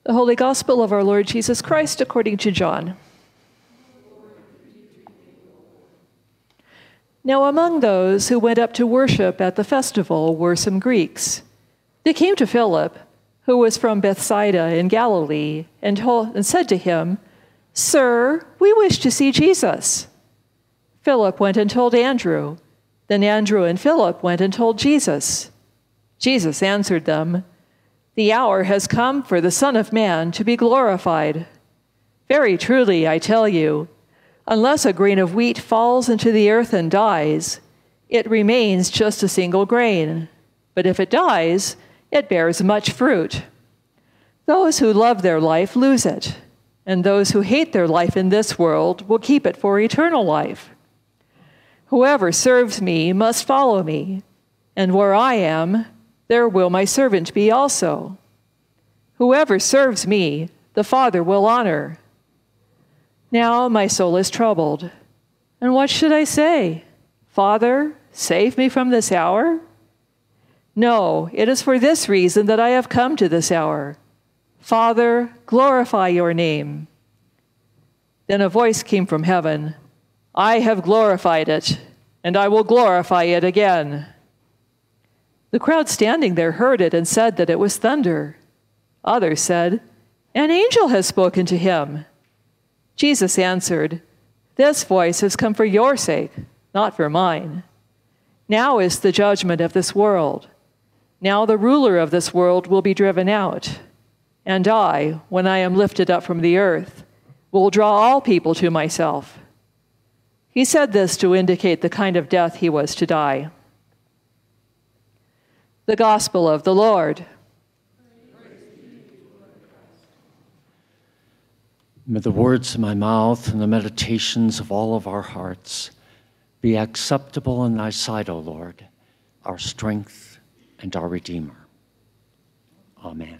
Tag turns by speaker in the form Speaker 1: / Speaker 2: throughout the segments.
Speaker 1: The Holy Gospel of our Lord Jesus Christ according to John. Now among those who went up to worship at the festival were some Greeks. They came to Philip, who was from Bethsaida in Galilee, and said to him, "Sir, we wish to see Jesus." Philip went and told Andrew. Then Andrew and Philip went and told Jesus. Jesus answered them, "The hour has come for the Son of Man to be glorified. Very truly, I tell you, unless a grain of wheat falls into the earth and dies, it remains just a single grain. But if it dies, it bears much fruit. Those who love their life lose it, and those who hate their life in this world will keep it for eternal life. Whoever serves me must follow me, and where I am, there will my servant be also. Whoever serves me, the Father will honor. Now my soul is troubled. And what should I say? Father, save me from this hour? No, it is for this reason that I have come to this hour. Father, glorify your name." Then a voice came from heaven, "I have glorified it, and I will glorify it again." The crowd standing there heard it and said that it was thunder. Others said, "An angel has spoken to him." Jesus answered, "This voice has come for your sake, not for mine. Now is the judgment of this world. Now the ruler of this world will be driven out. And I, when I am lifted up from the earth, will draw all people to myself." He said this to indicate the kind of death he was to die. The Gospel of the Lord.
Speaker 2: May the words of my mouth and the meditations of all of our hearts be acceptable in thy sight, O Lord, our strength and our Redeemer. Amen.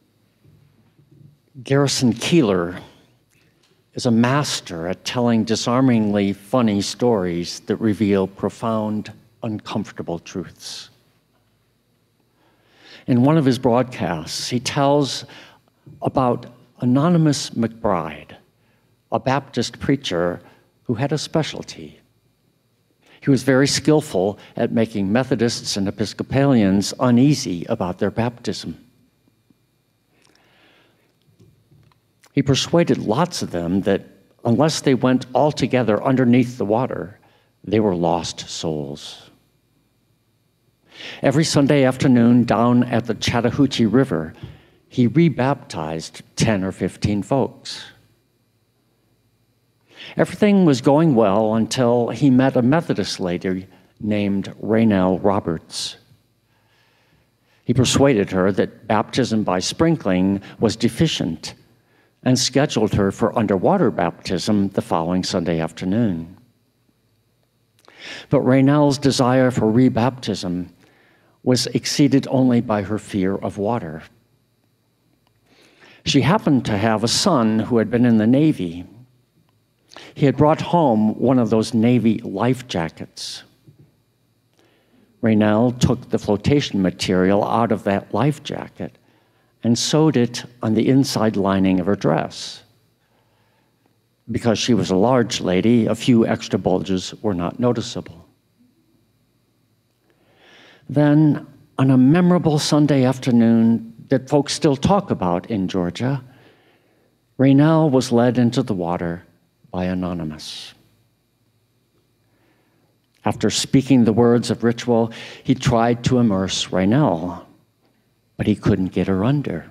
Speaker 2: Garrison Keillor is a master at telling disarmingly funny stories that reveal profound, uncomfortable truths. In one of his broadcasts, he tells about Anonymous McBride, a Baptist preacher who had a specialty. He was very skillful at making Methodists and Episcopalians uneasy about their baptism. He persuaded lots of them that unless they went all together underneath the water, they were lost souls. Every Sunday afternoon down at the Chattahoochee River, he rebaptized 10 or 15 folks. Everything was going well until he met a Methodist lady named Raynell Roberts. He persuaded her that baptism by sprinkling was deficient and scheduled her for underwater baptism the following Sunday afternoon. But Raynell's desire for rebaptism was exceeded only by her fear of water. She happened to have a son who had been in the Navy. He had brought home one of those Navy life jackets. Raynell took the flotation material out of that life jacket and sewed it on the inside lining of her dress. Because she was a large lady, a few extra bulges were not noticeable. Then, on a memorable Sunday afternoon that folks still talk about in Georgia, Raynell was led into the water by Anonymous. After speaking the words of ritual, he tried to immerse Raynell, but he couldn't get her under.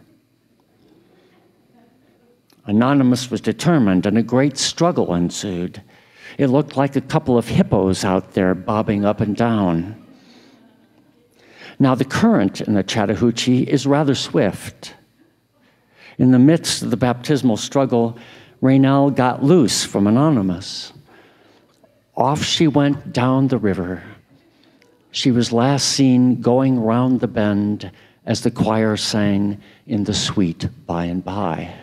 Speaker 2: Anonymous was determined, and a great struggle ensued. It looked like a couple of hippos out there bobbing up and down. Now, the current in the Chattahoochee is rather swift. In the midst of the baptismal struggle, Raynell got loose from Anonymous. Off she went down the river. She was last seen going round the bend as the choir sang "In the Sweet By and By."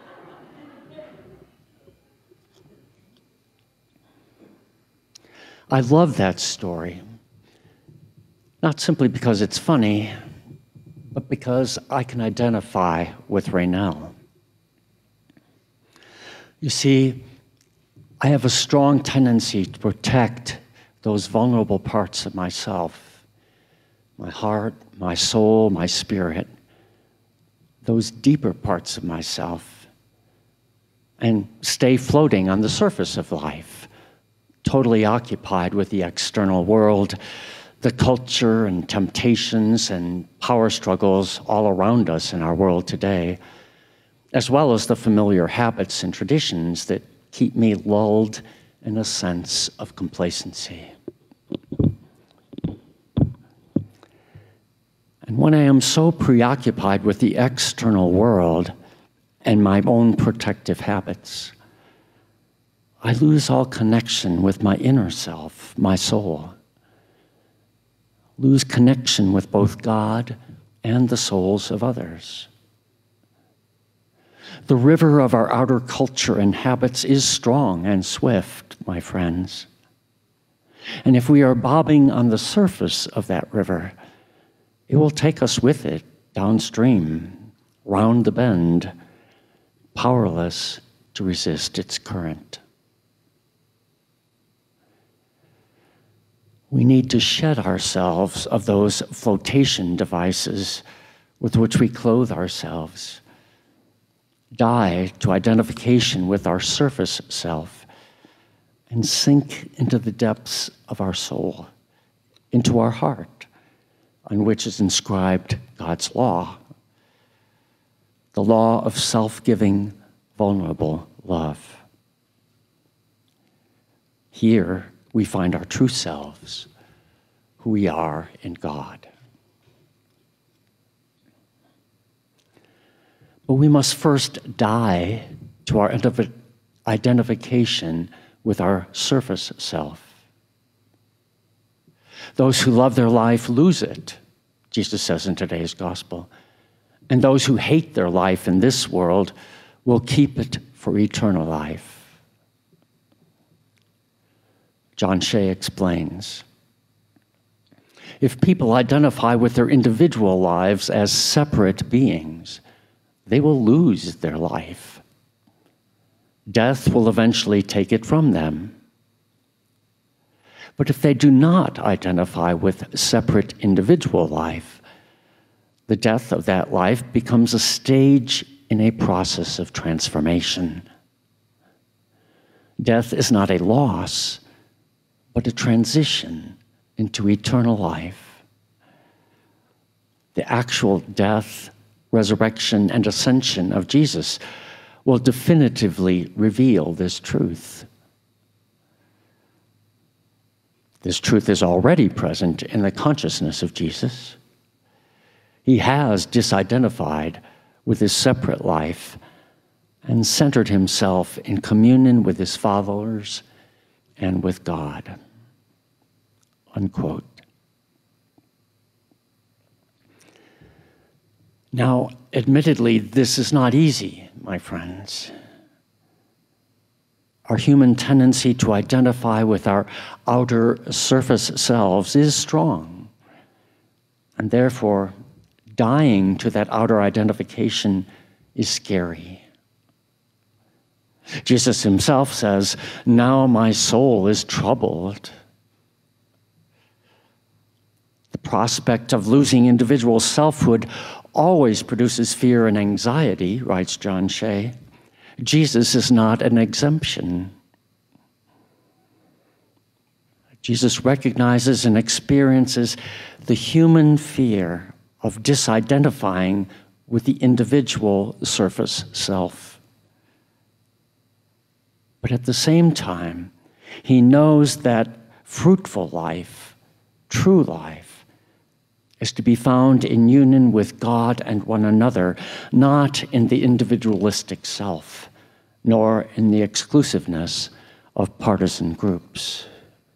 Speaker 2: I love that story. Not simply because it's funny, but because I can identify with Raynell. You see, I have a strong tendency to protect those vulnerable parts of myself, my heart, my soul, my spirit, those deeper parts of myself, and stay floating on the surface of life, totally occupied with the external world, the culture and temptations and power struggles all around us in our world today, as well as the familiar habits and traditions that keep me lulled in a sense of complacency. And when I am so preoccupied with the external world and my own protective habits, I lose all connection with my inner self, my soul. Lose connection with both God and the souls of others. The river of our outer culture and habits is strong and swift, my friends. And if we are bobbing on the surface of that river, it will take us with it downstream, round the bend, powerless to resist its current. We need to shed ourselves of those flotation devices with which we clothe ourselves, die to identification with our surface self, and sink into the depths of our soul, into our heart, on which is inscribed God's law, the law of self-giving, vulnerable love. Here we find our true selves, who we are in God. But we must first die to our identification with our surface self. Those who love their life lose it, Jesus says in today's gospel. And those who hate their life in this world will keep it for eternal life. John Shea explains, if people identify with their individual lives as separate beings, they will lose their life. Death will eventually take it from them. But if they do not identify with separate individual life, the death of that life becomes a stage in a process of transformation. Death is not a loss, but a transition into eternal life. The actual death, resurrection, and ascension of Jesus will definitively reveal this truth. This truth is already present in the consciousness of Jesus. He has disidentified with his separate life and centered himself in communion with his followers and with God. Unquote. Now, admittedly, this is not easy, my friends. Our human tendency to identify with our outer surface selves is strong, and therefore, dying to that outer identification is scary. Jesus himself says, "Now my soul is troubled." The prospect of losing individual selfhood always produces fear and anxiety, writes John Shea. Jesus is not an exemption. Jesus recognizes and experiences the human fear of disidentifying with the individual surface self. But at the same time, he knows that fruitful life, true life, is to be found in union with God and one another, not in the individualistic self, nor in the exclusiveness of partisan groups.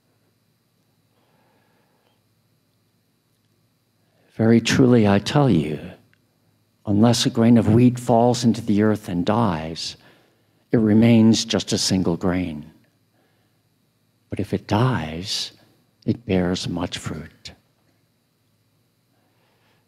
Speaker 2: Very truly, I tell you, unless a grain of wheat falls into the earth and dies, it remains just a single grain. But if it dies, it bears much fruit.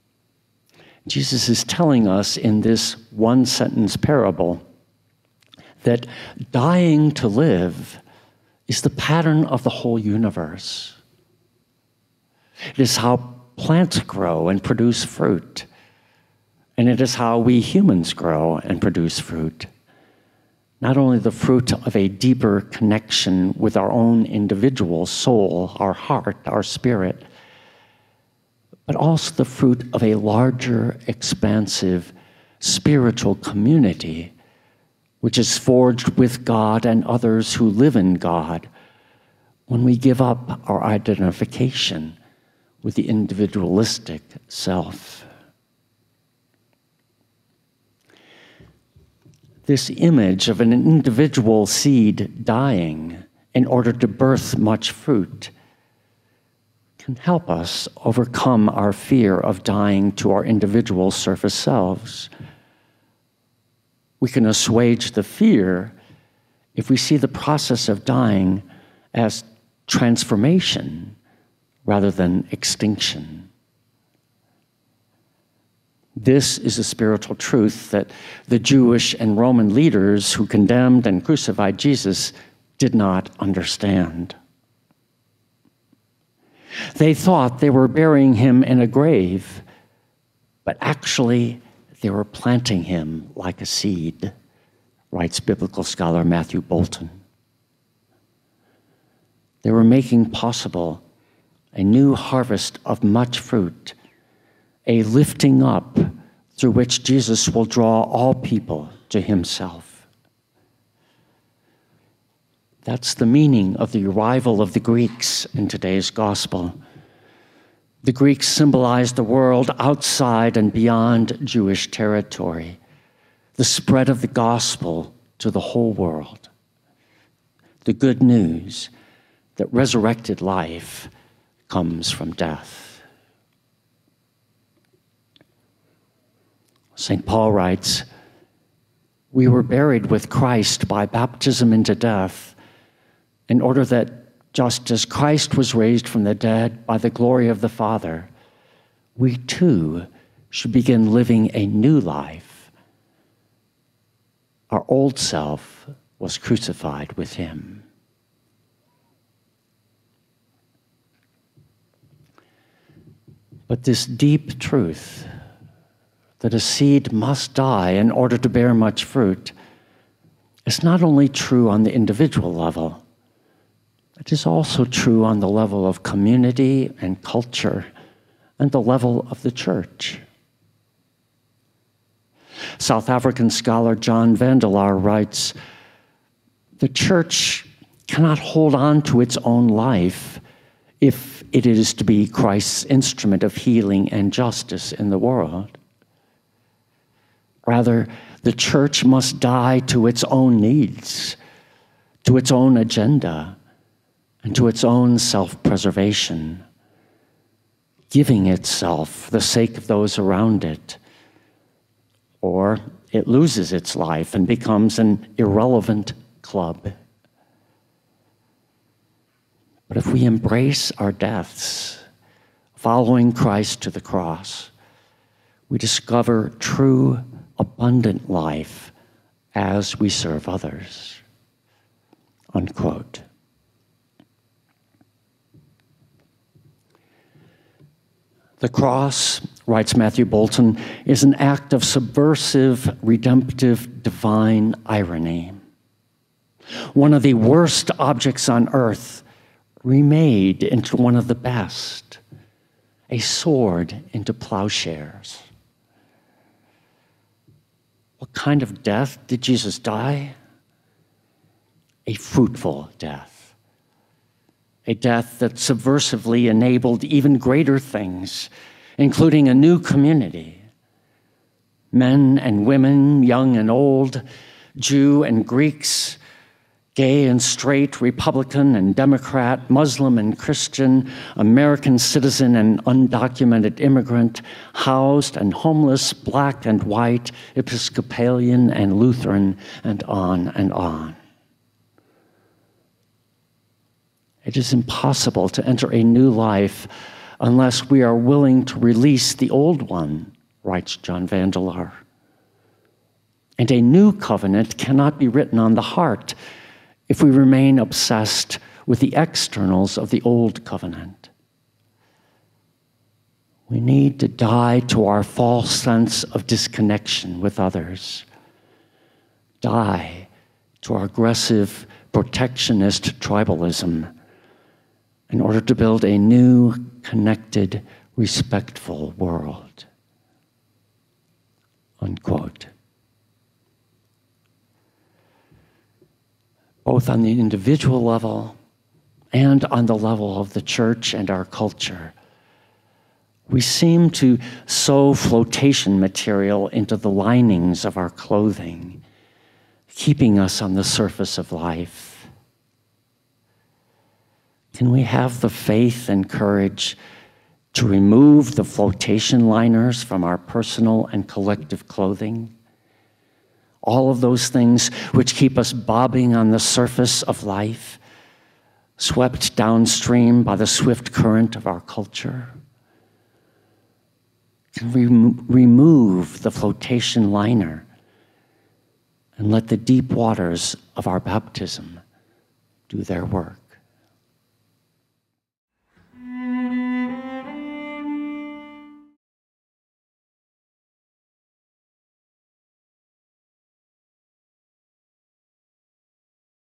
Speaker 2: Jesus is telling us in this one-sentence parable that dying to live is the pattern of the whole universe. It is how plants grow and produce fruit, and it is how we humans grow and produce fruit. Not only the fruit of a deeper connection with our own individual soul, our heart, our spirit, but also the fruit of a larger, expansive, spiritual community, which is forged with God and others who live in God when we give up our identification with the individualistic self. This image of an individual seed dying in order to birth much fruit can help us overcome our fear of dying to our individual surface selves. We can assuage the fear if we see the process of dying as transformation rather than extinction. This is a spiritual truth that the Jewish and Roman leaders who condemned and crucified Jesus did not understand. They thought they were burying him in a grave, but actually they were planting him like a seed, writes biblical scholar Matthew Bolton. They were making possible a new harvest of much fruit, a lifting up through which Jesus will draw all people to himself. That's the meaning of the arrival of the Greeks in today's gospel. The Greeks symbolized the world outside and beyond Jewish territory, the spread of the gospel to the whole world, the good news that resurrected life comes from death. St. Paul writes, "We were buried with Christ by baptism into death, in order that just as Christ was raised from the dead by the glory of the Father, we too should begin living a new life. Our old self was crucified with him." But this deep truth that a seed must die in order to bear much fruit is not only true on the individual level, it is also true on the level of community and culture and the level of the church. South African scholar John Vandelaar writes, "The church cannot hold on to its own life if it is to be Christ's instrument of healing and justice in the world. Rather, the church must die to its own needs, to its own agenda, and to its own self-preservation, giving itself for the sake of those around it, or it loses its life and becomes an irrelevant club. But if we embrace our deaths, following Christ to the cross, we discover true, abundant life as we serve others." Unquote. The cross, writes Matthew Bolton, is an act of subversive, redemptive, divine irony. One of the worst objects on earth remade into one of the best, a sword into plowshares. What kind of death did Jesus die? A fruitful death. A death that subversively enabled even greater things, including a new community. Men and women, young and old, Jew and Greeks, gay and straight, Republican and Democrat, Muslim and Christian, American citizen and undocumented immigrant, housed and homeless, black and white, Episcopalian and Lutheran, and on and on. It is impossible to enter a new life unless we are willing to release the old one, writes John Vandelaar. And a new covenant cannot be written on the heart if we remain obsessed with the externals of the old covenant. We need to die to our false sense of disconnection with others, die to our aggressive protectionist tribalism in order to build a new, connected, respectful world. Unquote. Both on the individual level and on the level of the church and our culture, we seem to sew flotation material into the linings of our clothing, keeping us on the surface of life. Can we have the faith and courage to remove the flotation liners from our personal and collective clothing? All of those things which keep us bobbing on the surface of life, swept downstream by the swift current of our culture. Can we remove the flotation liner and let the deep waters of our baptism do their work?